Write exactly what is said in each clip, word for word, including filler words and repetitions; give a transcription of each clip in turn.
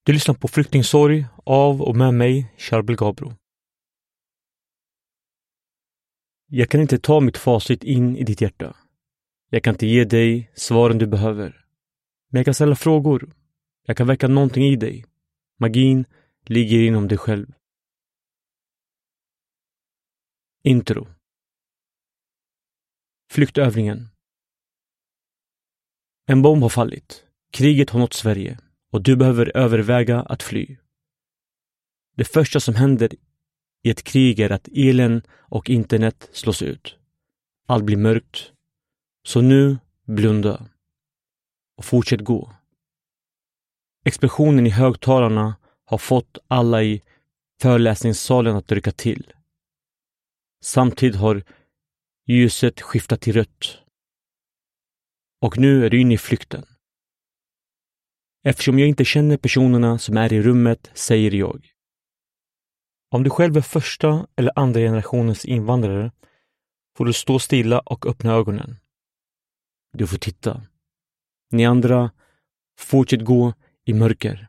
Du lyssnar på Flyktingsorg av och med mig, Charbel Gabro. Jag kan inte ta mitt facit in i ditt hjärta. Jag kan inte ge dig svaren du behöver. Men jag kan ställa frågor. Jag kan väcka någonting i dig. Magin ligger inom dig själv. Intro. Flyktövningen. En bomb har fallit. Kriget har nått Sverige. Och du behöver överväga att fly. Det första som händer i ett krig är att elen och internet slås ut. Allt blir mörkt. Så nu blunda. Och fortsätt gå. Explosionen i högtalarna har fått alla i föreläsningssalen att rycka till. Samtidigt har ljuset skiftat till rött. Och nu är du inne i flykten. Eftersom jag inte känner personerna som är i rummet säger jag. Om du själv är första eller andra generationens invandrare får du stå stilla och öppna ögonen. Du får titta. Ni andra, fortsätt gå i mörker.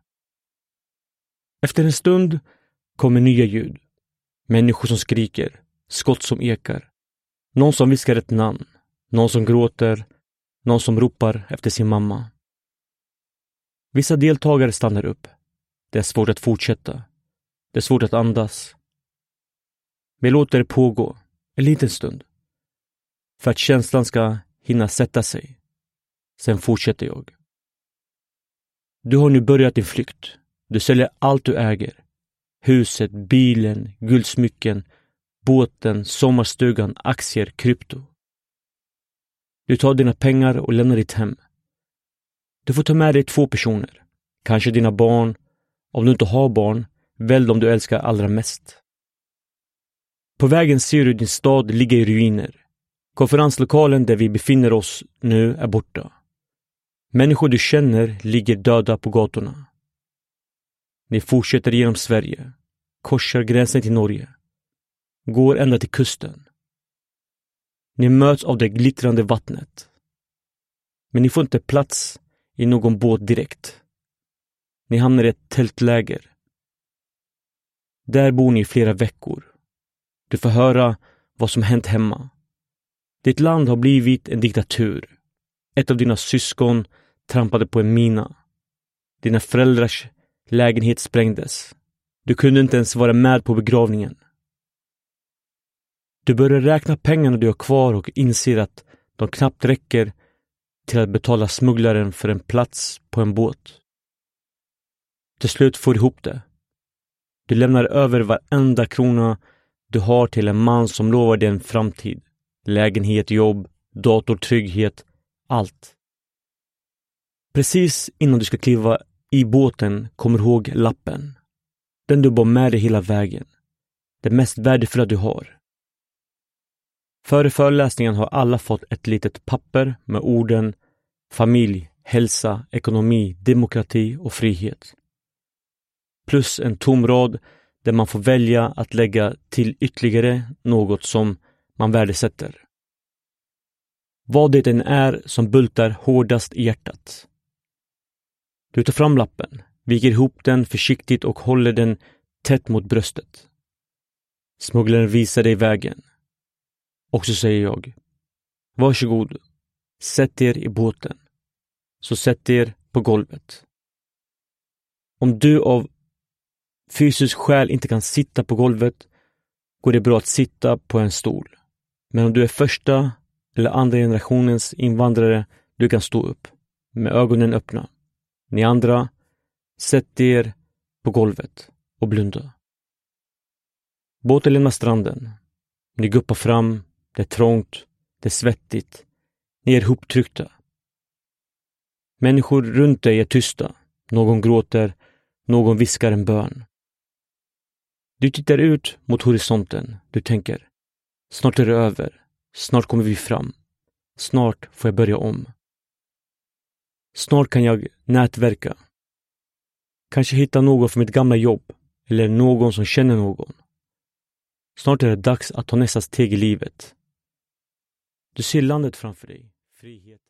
Efter en stund kommer nya ljud. Människor som skriker, skott som ekar. Någon som viskar ett namn, någon som gråter, någon som ropar efter sin mamma. Vissa deltagare stannar upp. Det är svårt att fortsätta. Det är svårt att andas. Vi låter det pågå en liten stund. För att känslan ska hinna sätta sig. Sen fortsätter jag. Du har nu börjat din flykt. Du säljer allt du äger. Huset, bilen, guldsmycken, båten, sommarstugan, aktier, krypto. Du tar dina pengar och lämnar ditt hem. Du får ta med dig två personer. Kanske dina barn. Om du inte har barn, välj dem du älskar allra mest. På vägen ser du din stad ligga i ruiner. Konferenslokalen där vi befinner oss nu är borta. Människor du känner ligger döda på gatorna. Ni fortsätter genom Sverige. Korsar gränsen till Norge. Går ända till kusten. Ni möts av det glittrande vattnet. Men ni får inte plats i någon båt direkt. Ni hamnar i ett tältläger. Där bor ni i flera veckor. Du får höra vad som hänt hemma. Ditt land har blivit en diktatur. Ett av dina syskon trampade på en mina. Dina föräldrars lägenhet sprängdes. Du kunde inte ens vara med på begravningen. Du börjar räkna pengarna du har kvar och inser att de knappt räcker till att betala smugglaren för en plats på en båt. Till slut får du ihop det. Du lämnar över varenda krona du har till en man som lovar dig en framtid. Lägenhet, jobb, dator, trygghet, allt. Precis innan du ska kliva i båten kommer du ihåg lappen. Den du bar med dig hela vägen. Det mest värdefulla du har. Före föreläsningen har alla fått ett litet papper med orden familj, hälsa, ekonomi, demokrati och frihet. Plus en tom rad där man får välja att lägga till ytterligare något som man värdesätter. Vad det än är som bultar hårdast i hjärtat. Du tar fram lappen, viker ihop den försiktigt och håller den tätt mot bröstet. Smugglaren visar dig vägen. Och så säger jag, varsågod, sätt er i båten. Så sätt er på golvet. Om du av fysisk skäl inte kan sitta på golvet går det bra att sitta på en stol. Men om du är första eller andra generationens invandrare, du kan stå upp med ögonen öppna. Ni andra, sätt er på golvet och blunda. Båten lämnar stranden. Ni guppar fram, det är trångt, det är svettigt. Ni är ihoptryckta. Människor runt dig är tysta. Någon gråter, någon viskar en bön. Du tittar ut mot horisonten. Du tänker, snart är det över. Snart kommer vi fram. Snart får jag börja om. Snart kan jag nätverka. Kanske hitta någon för mitt gamla jobb. Eller någon som känner någon. Snart är det dags att ta nästa steg i livet. Du ser landet framför dig. Frihet.